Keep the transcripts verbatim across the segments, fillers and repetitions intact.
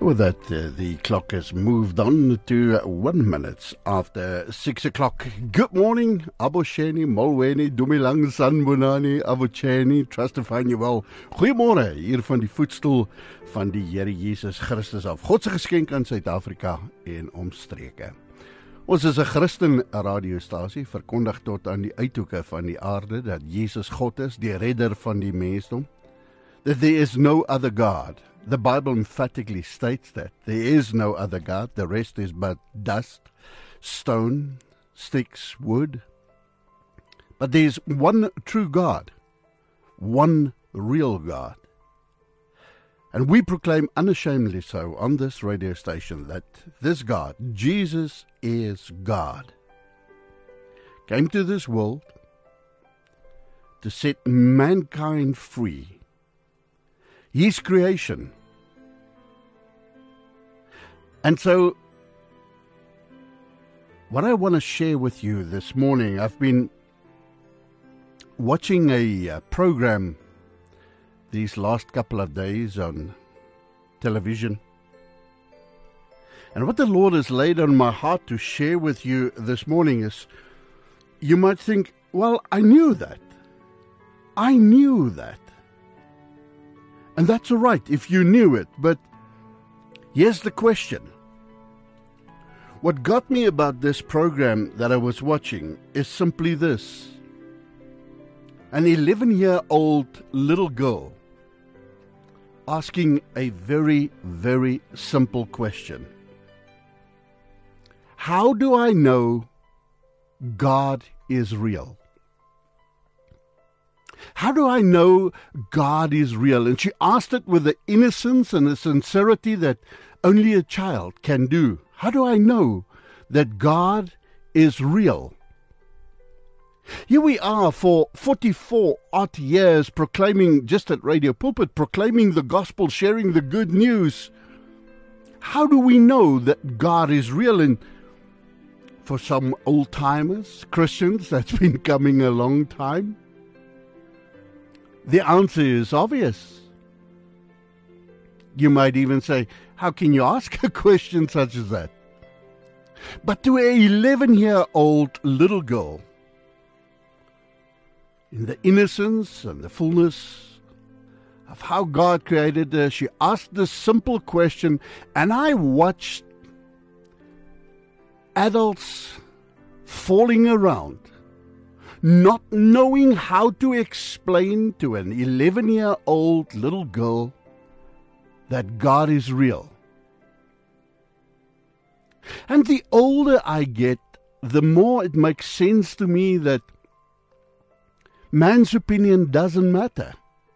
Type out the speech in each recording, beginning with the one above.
With that, uh, the clock has moved on to one minute after six o'clock. Good morning, Abosheni, Molweni, Dumilang, Sanbonani, Abocheni, trust to find you well. Goeiemorgen, hier van die voetstoel van die Here Jesus Christus af. God se geskenk aan Suid-Afrika en omstreke. Ons is 'n Christen radiostasie, verkondig tot aan die uithoeke van die aarde dat Jesus God is, die redder van die mensdom. That there is no other God. The Bible emphatically states that there is no other God. The rest is but dust, stone, sticks, wood. But there is one true God, one real God. And we proclaim unashamedly so on this radio station that this God, Jesus, is God. Came to this world to set mankind free. His creation. And so, what I want to share with you this morning, I've been watching a uh, program these last couple of days on television. And what the Lord has laid on my heart to share with you this morning is, you might think, well, I knew that. I knew that. And that's all right if you knew it, but here's the question. What got me about this program that I was watching is simply this. An eleven-year-old little girl asking a very, very simple question. How do I know God is real? How do I know God is real? And she asked it with the innocence and the sincerity that only a child can do. How do I know that God is real? Here we are for forty-four odd years proclaiming, just at Radio Pulpit, proclaiming the gospel, sharing the good news. How do we know that God is real? And for some old-timers, Christians, that's been coming a long time, the answer is obvious. You might even say, how can you ask a question such as that? But to an eleven-year-old little girl, in the innocence and the fullness of how God created her, she asked this simple question, and I watched adults falling around, not knowing how to explain to an eleven-year-old little girl that God is real. And the older I get, the more it makes sense to me that man's opinion doesn't matter.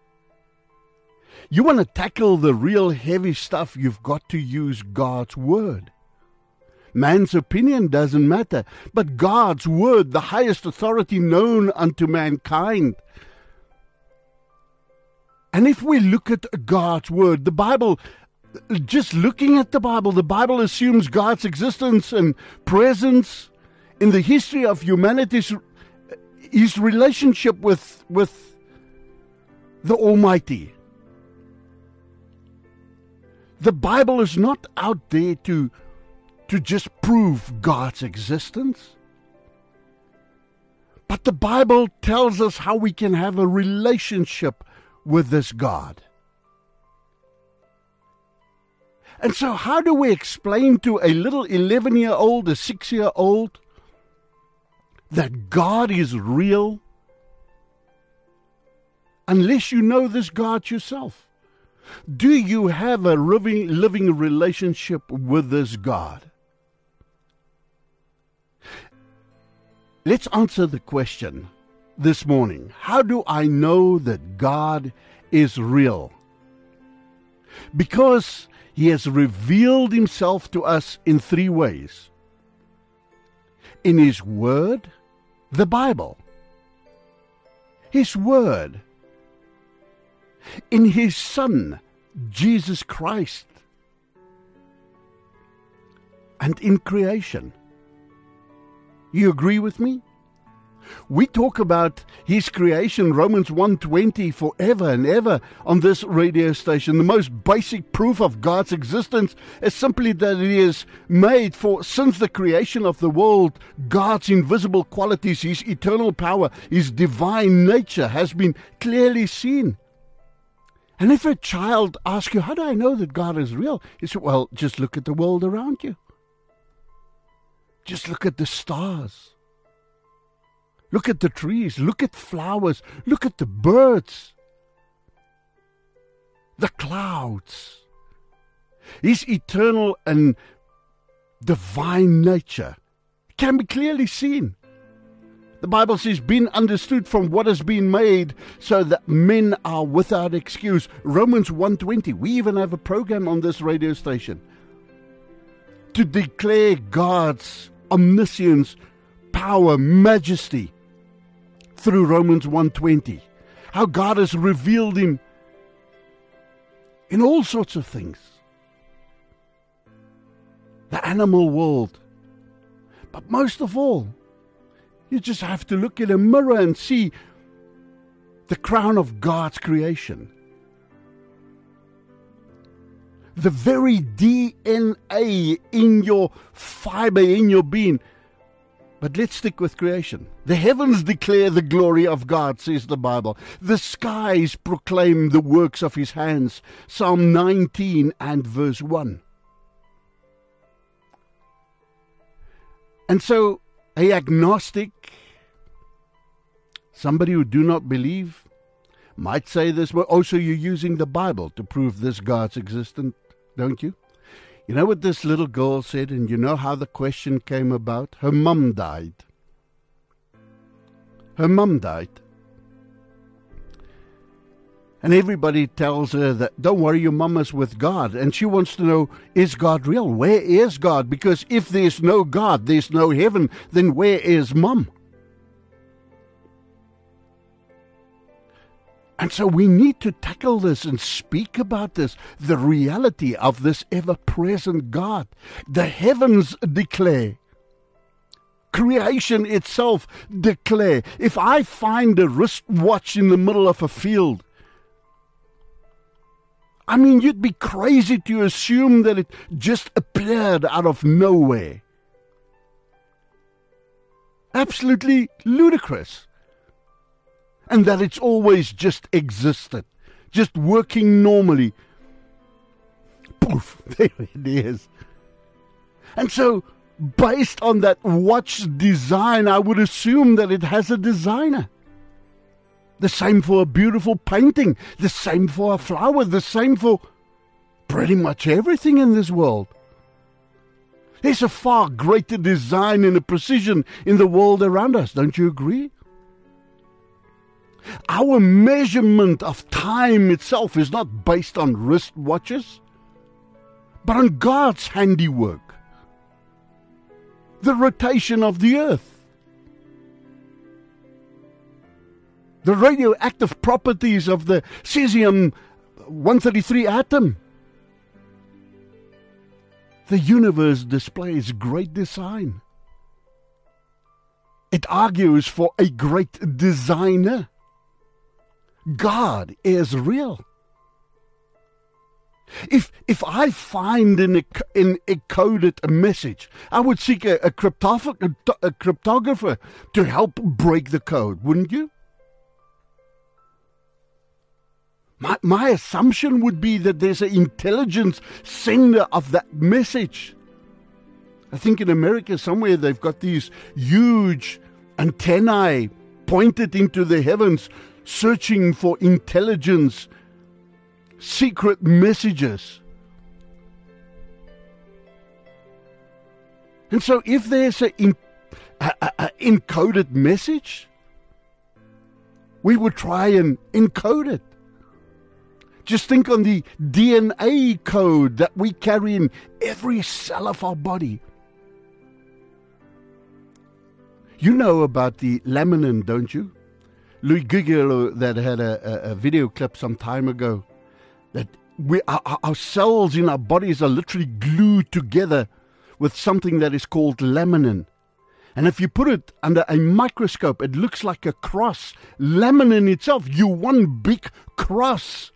You want to tackle the real heavy stuff, you've got to use God's word. Man's opinion doesn't matter, but God's word, the highest authority known unto mankind. And if we look at God's word, the Bible, just looking at the Bible, the Bible assumes God's existence and presence in the history of humanity's his relationship with, with the Almighty. The Bible is not out there to to just prove God's existence. But the Bible tells us how we can have a relationship with this God. And so how do we explain to a little eleven-year-old, a six-year-old, that God is real unless you know this God yourself? Do you have a living, living relationship with this God? Let's answer the question this morning. How do I know that God is real? Because He has revealed Himself to us in three ways. In His Word, the Bible. His Word. In His Son, Jesus Christ. And in creation. You agree with me? We talk about his creation, Romans one twenty, forever and ever on this radio station. The most basic proof of God's existence is simply that he is made, for since the creation of the world, God's invisible qualities, his eternal power, his divine nature has been clearly seen. And if a child asks you, how do I know that God is real? You say, well, just look at the world around you. Just look at the stars. Look at the trees. Look at flowers. Look at the birds. The clouds. His eternal and divine nature can be clearly seen. The Bible says, being understood from what has been made, so that men are without excuse. Romans one twenty. We even have a program on this radio station to declare God's omniscience, power, majesty through Romans one twenty. How God has revealed him in all sorts of things. The animal world. But most of all, you just have to look in a mirror and see the crown of God's creation. The very D N A in your fiber, in your being. But let's stick with creation. The heavens declare the glory of God, says the Bible. The skies proclaim the works of his hands. Psalm nineteen and verse one. And so, a agnostic, somebody who do not believe, might say this, well, oh, so you're using the Bible to prove this God's existent, don't you? You know what this little girl said, and you know how the question came about? Her mum died. Her mum died. And everybody tells her that, don't worry, your mum is with God. And she wants to know, is God real? Where is God? Because if there's no God, there's no heaven, then where is mum? And so we need to tackle this and speak about this, the reality of this ever-present God. The heavens declare. Creation itself declare. If I find a wristwatch in the middle of a field, I mean, you'd be crazy to assume that it just appeared out of nowhere. Absolutely ludicrous. And that it's always just existed, just working normally. Poof, there it is. And so, based on that watch design, I would assume that it has a designer. The same for a beautiful painting, the same for a flower, the same for pretty much everything in this world. There's a far greater design and a precision in the world around us, don't you agree? Our measurement of time itself is not based on wristwatches, but on God's handiwork. The rotation of the earth. The radioactive properties of the cesium one thirty-three atom. The universe displays great design. It argues for a great designer. God is real. If if I find an, an encoded message, I would seek a, a, cryptoph- a cryptographer to help break the code, wouldn't you? My, my assumption would be that there's an intelligence sender of that message. I think in America somewhere they've got these huge antennae pointed into the heavens, searching for intelligence, secret messages. And so if there's an in, a, a, a encoded message, we would try and encode it. Just think on the D N A code that we carry in every cell of our body. You know about the laminin, don't you? Louis Guggenheim that had a, a, a video clip some time ago, that we, our, our cells in our bodies are literally glued together with something that is called laminin. And if you put it under a microscope, it looks like a cross. Laminin itself, you one big cross.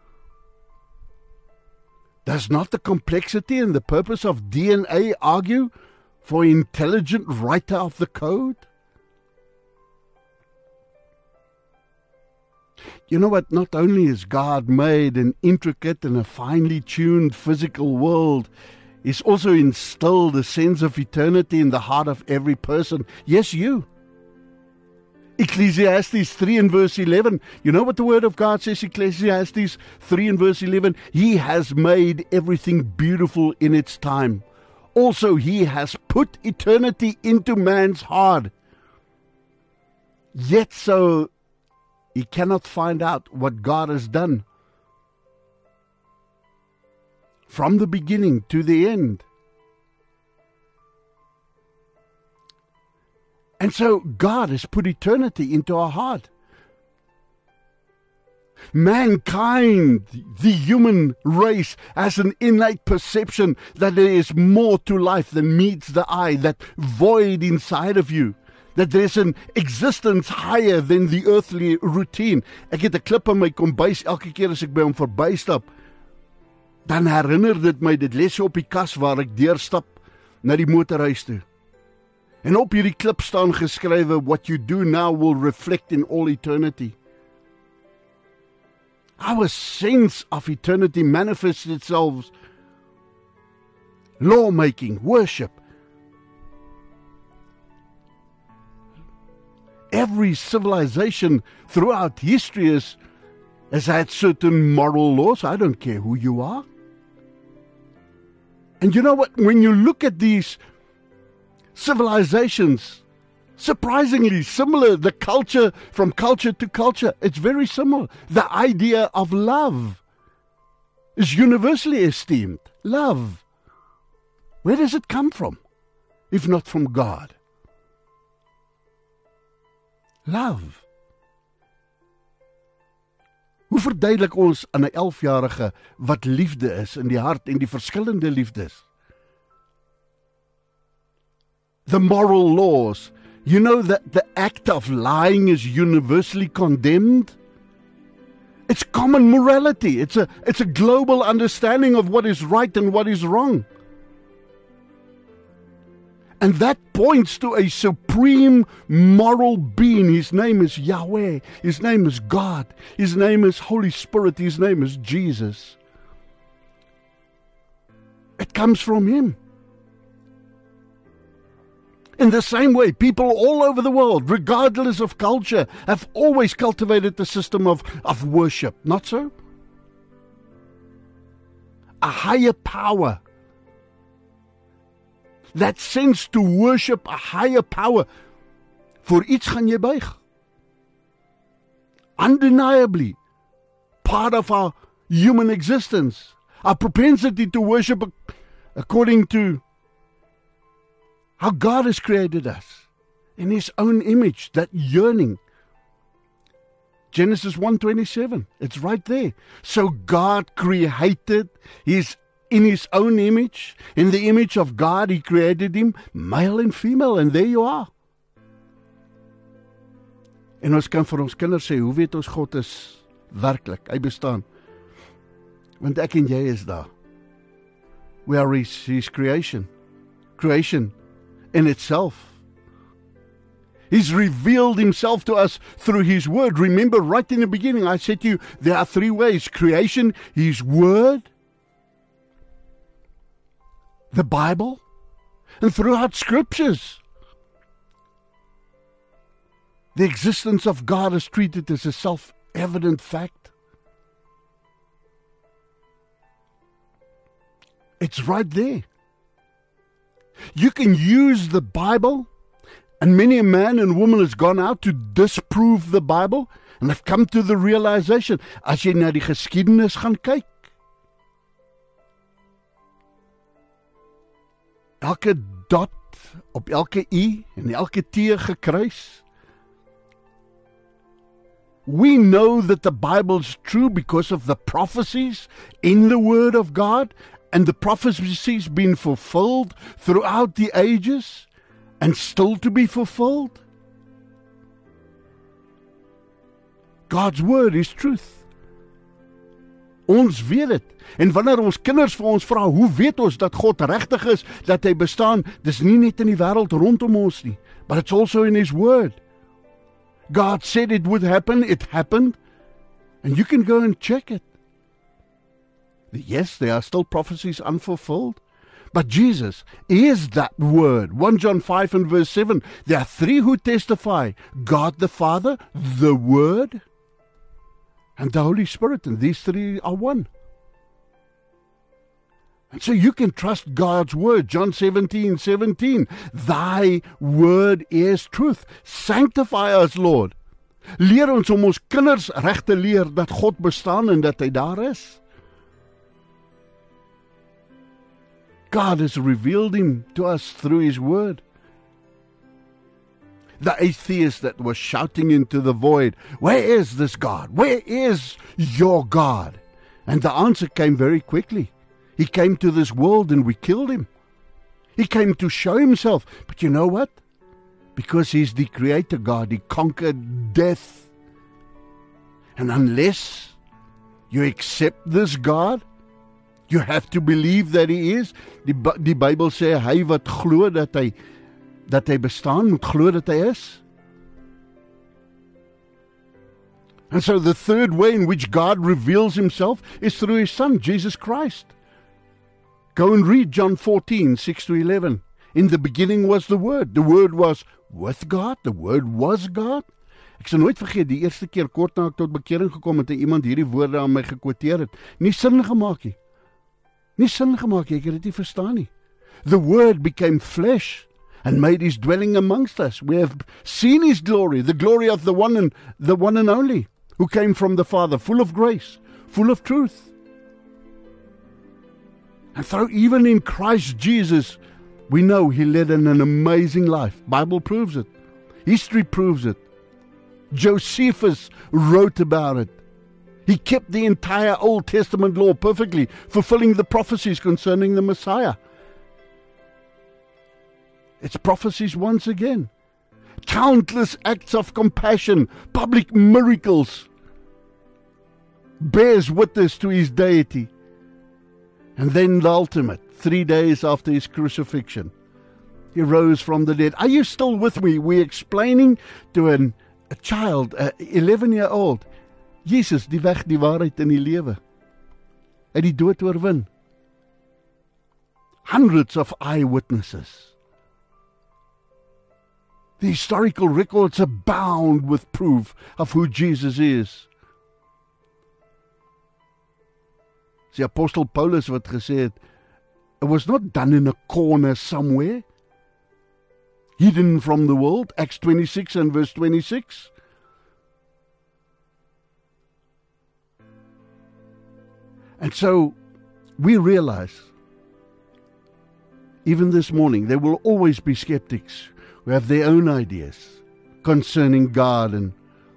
Does not the complexity and the purpose of D N A argue for intelligent writer of the code? You know what? Not only is God made an intricate and a finely tuned physical world, He's also instilled a sense of eternity in the heart of every person. Yes, you. Ecclesiastes three and verse eleven. You know what the word of God says, Ecclesiastes three and verse eleven? He has made everything beautiful in its time. Also, He has put eternity into man's heart. Yet so he cannot find out what God has done from the beginning to the end. And so God has put eternity into our heart. Mankind, the human race, has an innate perception that there is more to life than meets the eye, that void inside of you, that there's an existence higher than the earthly routine. Ek het 'n klip in my kombuis elke keer as ek by hom verbystap. Dan herinner dit my, dit lê so op die kas waar ek deurstap na die motorhuis toe. En op hierdie klip staan geskrywe, what you do now will reflect in all eternity. Our sense of eternity manifests itself. Lawmaking, worship. Every civilization throughout history has, has had certain moral laws. I don't care who you are. And you know what? When you look at these civilizations, surprisingly similar, the culture, from culture to culture, it's very similar. The idea of love is universally esteemed. Love. Where does it come from, if not from God? Love. Hoe verduidelik ons aan 'n elfjarige wat liefde is in die hart en die verskillende liefdes? The moral laws. You know that the act of lying is universally condemned? It's common morality. It's a, it's a global understanding of what is right and what is wrong. And that points to a supreme moral being. His name is Yahweh. His name is God. His name is Holy Spirit. His name is Jesus. It comes from Him. In the same way, people all over the world, regardless of culture, have always cultivated the system of, of worship. Not so? A higher power. That sense to worship a higher power. Voor iets gaan jy buig. Undeniably, part of our human existence. Our propensity to worship according to how God has created us in His own image, that yearning. Genesis one twenty-seven, it's right there. So God created His in His own image. In the image of God, He created him, male and female, and there you are. En ons kan vir ons kinders sê, hoe weet ons God is werklik, hy bestaan? Want ek en jy is daar. We are His, his creation. Creation in itself. He's revealed Himself to us through His Word. Remember, right in the beginning, I said to you, there are three ways. Creation, His Word, the Bible, and throughout Scriptures. The existence of God is treated as a self-evident fact. It's right there. You can use the Bible, and many a man and woman has gone out to disprove the Bible, and have come to the realization, as jy na die geskiedenis gaan kyk, elke dot op elke I en elke T gekruis. We know that the Bible is true because of the prophecies in the Word of God, and the prophecies being fulfilled throughout the ages. and still to be fulfilled? God's word is truth. Ons weet dit. En wanneer ons kinders vir ons vra, hoe weet ons dat God regtig is, dat hy bestaan, dis nie net in die wêreld rondom ons nie, but it's also in his word. God said it would happen, it happened, and you can go and check it. Yes, there are still prophecies unfulfilled, but Jesus is that word. First John five and verse seven, there are three who testify, God the Father, the Word, and the Holy Spirit, and these three are one. And so you can trust God's word. John seventeen seventeen, thy word is truth. Sanctify us, Lord. Leer ons om ons kinders reg te leer dat God bestaan en dat hy daar is. God has revealed him to us through his word. The atheist that was shouting into the void, where is this God? Where is your God? And the answer came very quickly. He came to this world and we killed him. He came to show himself. But you know what? Because he's the creator God, he conquered death. And unless you accept this God, you have to believe that he is. Die, die Bybel sê, hy wat glo dat hy, dat hy bestaan, moet glo dat hy is. And so the third way in which God reveals himself is through his Son, Jesus Christ. Go and read John fourteen, six to eleven. In the beginning was the Word. The Word was with God. The Word was God. Ek sal nooit vergeet, die eerste keer kort na ek tot bekering gekom het, en iemand hierdie woorde aan my gekwoteer het. Nie sin gemaak nie. Nie sin gemaak nie, ek het dit nie verstaan nie. The Word became flesh and made his dwelling amongst us. We have seen his glory, the glory of the one and the one and only, who came from the Father, full of grace, full of truth. And so even in Christ Jesus, we know he led an, an amazing life. Bible proves it. History proves it. Josephus wrote about it. He kept the entire Old Testament law perfectly, fulfilling the prophecies concerning the Messiah. It's prophecies once again. Countless acts of compassion, public miracles, bears witness to his deity. And then the ultimate, three days after his crucifixion, he rose from the dead. Are you still with me? We're explaining to an, a child, a eleven-year-old, Jesus, die weg, die waarheid en die lewe. Hy het die dood oorwin. Hundreds of eyewitnesses. The historical records abound with proof of who Jesus is. Die apostel Paulus wat gesê het, it was not done in a corner somewhere, hidden from the world, Acts twenty-six and verse twenty-six. And so we realize, even this morning, there will always be skeptics who have their own ideas concerning God and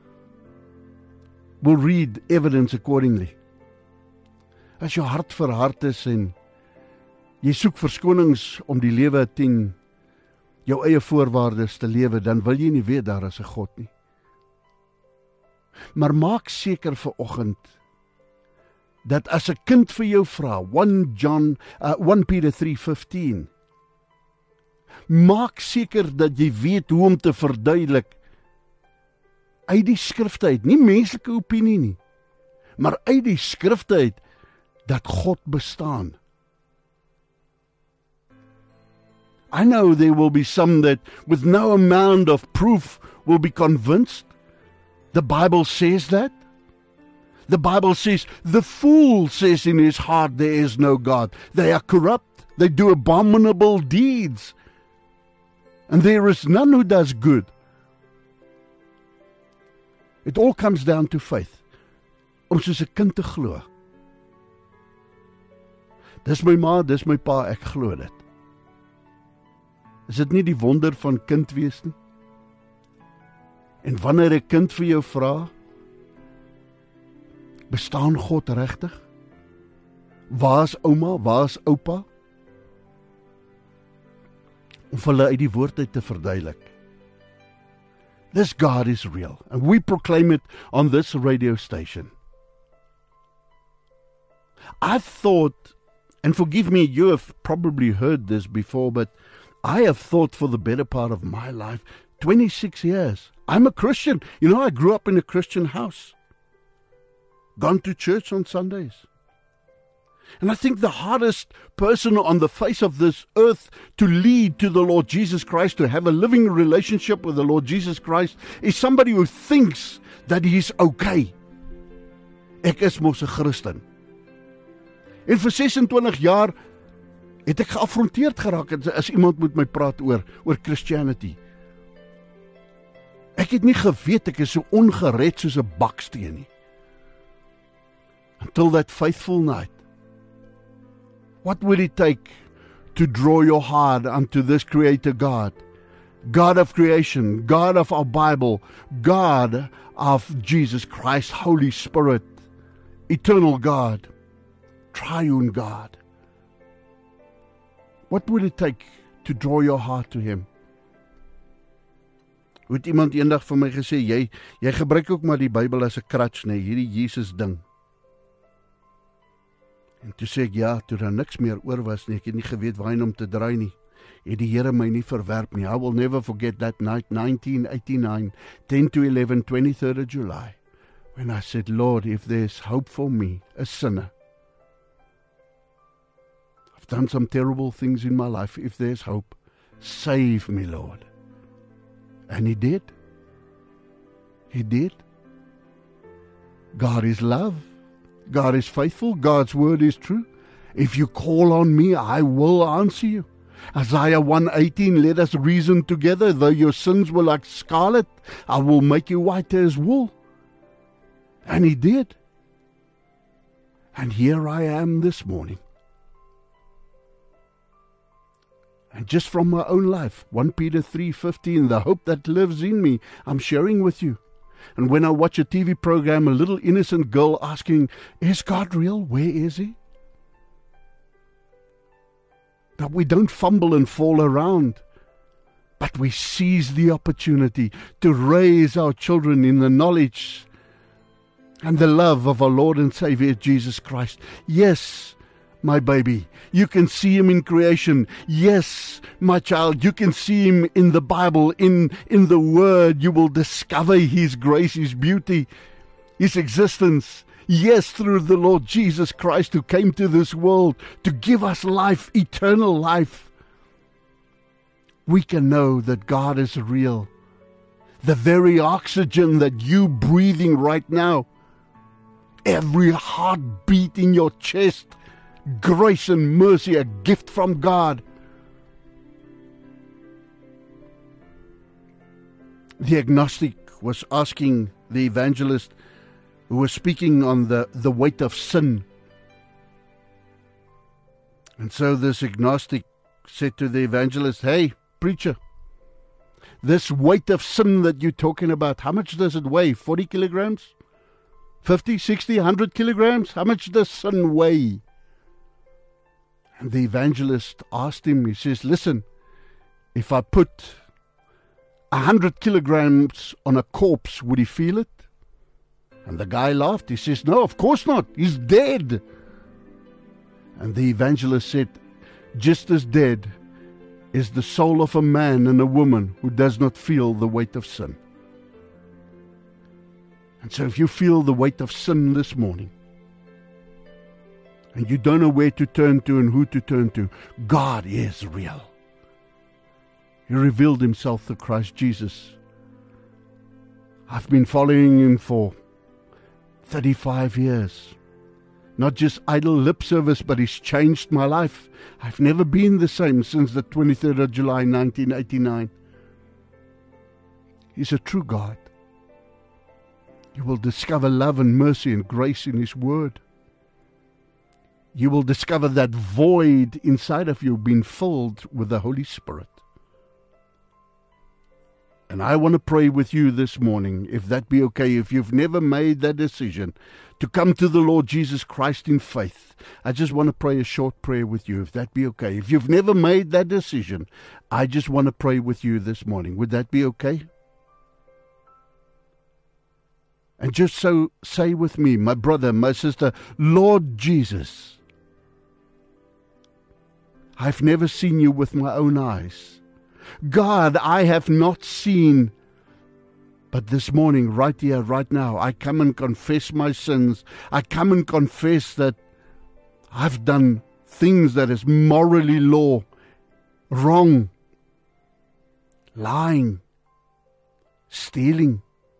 will read evidence accordingly. As jou hart verhard is en jy soek verskonings om die lewe teen jou eie voorwaardes te lewe, dan wil jy nie weet daar is 'n God nie. Maar maak seker vir oggend dat as 'n kind vir jou vra, First John, uh, First Peter three fifteen, maak seker dat jy weet hoe om te verduidelik uit die skrifte uit, nie menslike opinie nie, maar uit die skrifte uit, dat God bestaan. I know there will be some that with no amount of proof will be convinced. The Bible says that. The Bible says, the fool says in his heart there is no God. They are corrupt. They do abominable deeds. And there is none who does good. It all comes down to faith. Om soos 'n kind te glo. Dis my ma, dis my pa, ek glo dit. Is dit nie die wonder van kind wees nie? En wanneer 'n kind vir jou vra, bestaan God regtig? Waar's ouma, waar's oupa? om vir hulle uit die woord uit te verduidelik. This God is real, and we proclaim it on this radio station. I thought, and forgive me, you have probably heard this before, but I have thought for the better part of my life, twenty-six years. I'm a Christian. You know, I grew up in a Christian house. Gone to church on Sundays. And I think the hardest person on the face of this earth to lead to the Lord Jesus Christ, to have a living relationship with the Lord Jesus Christ, is somebody who thinks that he's okay. Ek is mos 'n Christen. En vir sesentwintig jaar het ek geafronteerd geraak as iemand met my praat oor, oor Christianity. Ek het nie geweet ek is so ongered soos 'n baksteen nie. Until that faithful night. What will it take to draw your heart unto this Creator God? God of creation, God of our Bible, God of Jesus Christ, Holy Spirit, eternal God, triune God. What will it take to draw your heart to Him? Het iemand eendag vir my gesê, jy, jy gebruik ook maar die Bybel as 'n crutch, nee, hierdie Jesus ding. En toe sê ek, ja, toe daar niks meer oor was nie, ek het nie geweet waarheen om te draai nie, het die Here my nie verwerp nie. I will never forget that night, nineteen eighty-nine, ten to eleven, twenty-third of July, when I said, Lord, if there's hope for me, a sinner, I've done some terrible things in my life, if there's hope, save me, Lord. And He did. He did. God is love. God is faithful. God's word is true. If you call on me, I will answer you. Isaiah one eighteen, let us reason together. Though your sins were like scarlet, I will make you white as wool. And He did. And here I am this morning. And just from my own life, First Peter three fifteen, the hope that lives in me, I'm sharing with you. And when I watch a T V program, a little innocent girl asking, is God real? Where is He? That we don't fumble and fall around, but we seize the opportunity to raise our children in the knowledge and the love of our Lord and Savior Jesus Christ. Yes, my baby, you can see Him in creation. Yes, my child, you can see Him in the Bible, in, in the Word. You will discover His grace, His beauty, His existence. Yes, through the Lord Jesus Christ, who came to this world to give us life, eternal life. We can know that God is real. The very oxygen that you breathing right now, every heartbeat in your chest, grace and mercy, a gift from God. The agnostic was asking the evangelist who was speaking on the, the weight of sin. And so this agnostic said to the evangelist, hey, preacher, this weight of sin that you're talking about, how much does it weigh? forty kilograms? fifty, sixty, one hundred kilograms? How much does sin weigh? And the evangelist asked him, he says, listen, if I put a hundred kilograms on a corpse, would he feel it? And the guy laughed. He says, no, of course not. He's dead. And the evangelist said, just as dead is the soul of a man and a woman who does not feel the weight of sin. And so if you feel the weight of sin this morning, and you don't know where to turn to and who to turn to, God is real. He revealed Himself through Christ Jesus. I've been following Him for thirty-five years. Not just idle lip service, but He's changed my life. I've never been the same since the twenty-third of July, nineteen eighty-nine. He's a true God. You will discover love and mercy and grace in His Word. You will discover that void inside of you being filled with the Holy Spirit. And I want to pray with you this morning, if that be okay, if you've never made that decision to come to the Lord Jesus Christ in faith. I just want to pray a short prayer with you, if that be okay. If you've never made that decision, I just want to pray with you this morning. Would that be okay? And just so say with me, my brother, my sister, Lord Jesus, I've never seen you with my own eyes. God, I have not seen, but this morning, right here, right now, I come and confess my sins. I come and confess that I've done things that is morally law, wrong, lying, stealing,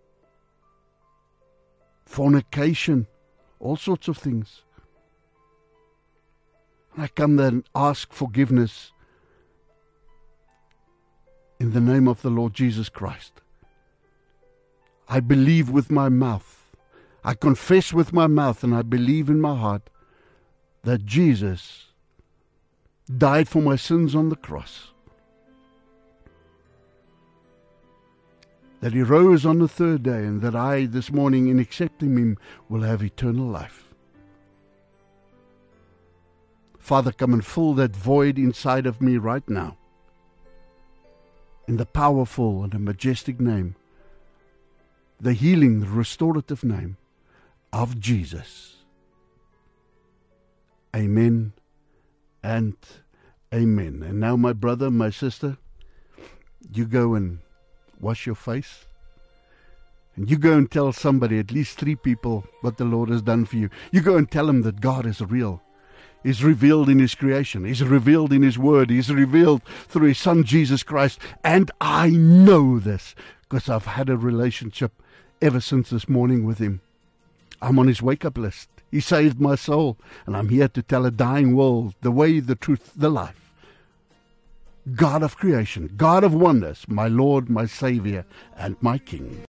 fornication, all sorts of things. I come there and ask forgiveness in the name of the Lord Jesus Christ. I believe with my mouth, I confess with my mouth, and I believe in my heart that Jesus died for my sins on the cross, that he rose on the third day, and that I, this morning, in accepting him, will have eternal life. Father, come and fill that void inside of me right now, in the powerful and the majestic name, the healing, the restorative name of Jesus. Amen and amen. And now, my brother, my sister, you go and wash your face, and you go and tell somebody, at least three people, what the Lord has done for you. You go and tell them that God is real. He's revealed in his creation. He's revealed in his word. He's revealed through his son, Jesus Christ. And I know this because I've had a relationship ever since this morning with him. I'm on his wake-up list. He saved my soul, and I'm here to tell a dying world the way, the truth, the life. God of creation, God of wonders, my Lord, my Savior, and my King.